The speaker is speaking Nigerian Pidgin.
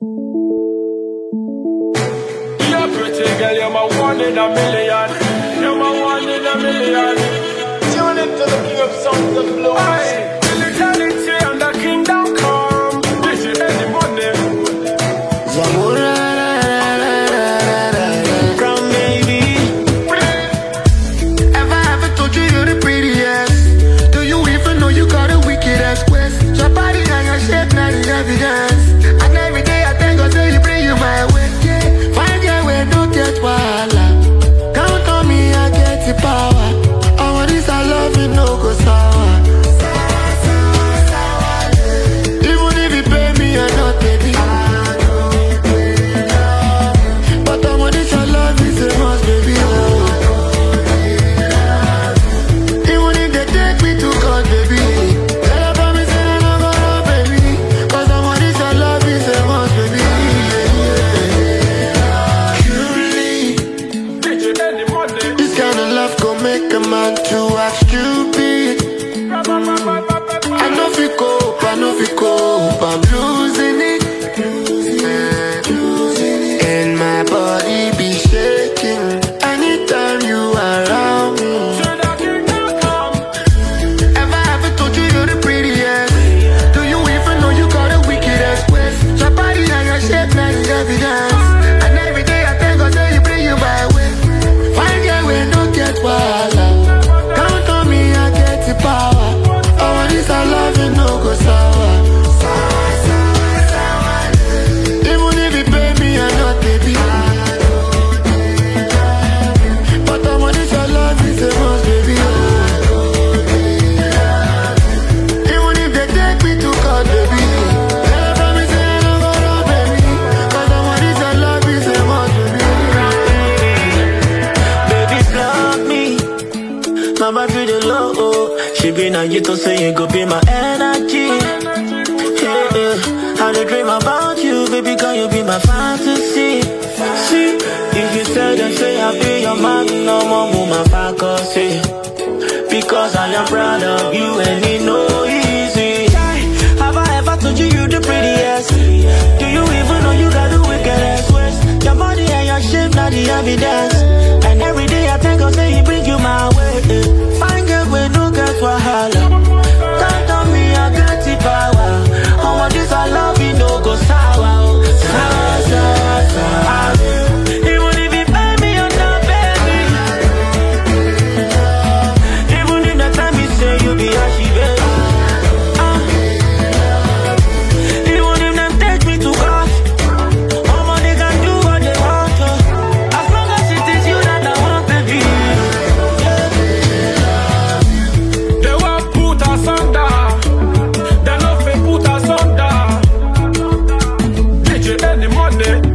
You're pretty girl, you're my one in a million. You're my one in a million. Tune into the king of songs and blues. Aye, militarity and the kingdom come. This is any money. Zamora, come baby. Ever told you you're the prettiest? Do you even know you got a wicked ass quest? Your body and your shape, not the evidence. And every day I thank God say you bring you my way. Yeah, find your way, don't get wahala. Count on me, I get the power. All of this I love you, no go sour. Even if you pay me or not, baby. But all of this I love is a must, baby. Even if they take me to court, baby. Tell her promise and I never know, baby. Cause all of this I love is a must, baby. This kind of love gon' make a man to act stupid. I know if you cope, I'm losing it. And my body be shaking anytime you around me. Ever told you you're the prettiest? Do you even know you got a wicked ass quest? Your body and your shape, not the evidence. And every day I thank God say you bring you my way. Find your way, don't get wahala. Count on me, I get the power. All of this I love you, no go sour. Even if you pay me or not, baby. But all of this I love is a must, baby. Even if they take me to court, baby. Tell her promise and I never know, baby. Cause all of this I love is a must, baby. Baby, block me. Mama feel the low. She be now you to say you go be my energy. Yeah, yeah. I dey dream about you, baby, can you be my fantasy? See, if you tell them say I be your man, no more move my faculty. Because I am proud of you and it no easy. Have I ever told you you're the prettiest? Do you even know you got the wickedest ways? Your body and your shape, not the evidence. And every day I thank God say he bring you my way. Find a way, no get wahala. Count on me, I got the power. All of this I love you, no go sour. Sour, sour, sour. Even if you pay me or not, baby. Even if the time you say you be ashy, baby. Even if them take me to court, all money can do what they want to. As long as it is you that I want, baby. They want put us under. They no fit put us under. Did you any money?